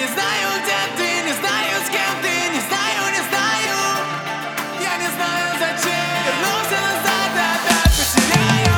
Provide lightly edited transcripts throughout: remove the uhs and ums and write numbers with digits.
не знаю, где ты, не знаю, с кем ты, не знаю, не знаю. Я не знаю, зачем вернулся назад и опять потеряю.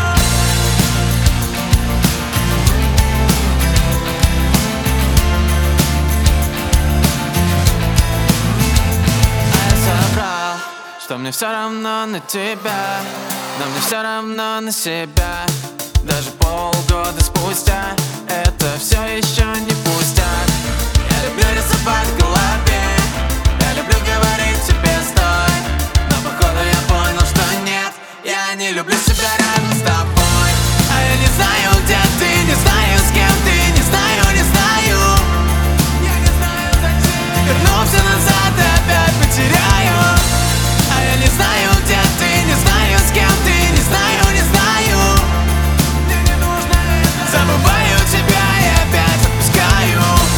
А я соврал, что мне все равно на тебя, но мне все равно на себя. Даже полгода спустя это все еще не пустяк. Я люблю рисовать в голове, я люблю говорить тебе стой, но походу я понял, что нет, я не люблю себя рядом с тобой. А я не знаю, где ты, не знаю, с кем ты, не знаю, не знаю. Я не знаю, зачем вернулся назад и опять потеряю. А я не знаю, где ты, не знаю, с кем ты, не знаю, не знаю. Мне не нужно это. Забываю тебя и опять отпускаю.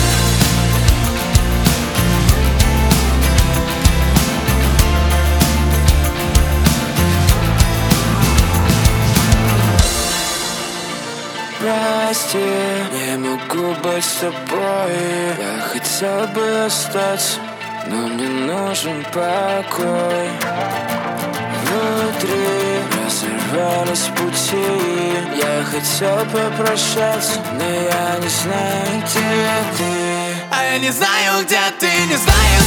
Прости, не могу быть с тобой. Я хотел бы остаться, но мне нужен покой. Внутри разорвались пути. Я хотел попрощаться, но я не знаю, где ты. А я не знаю, где ты, не знаю,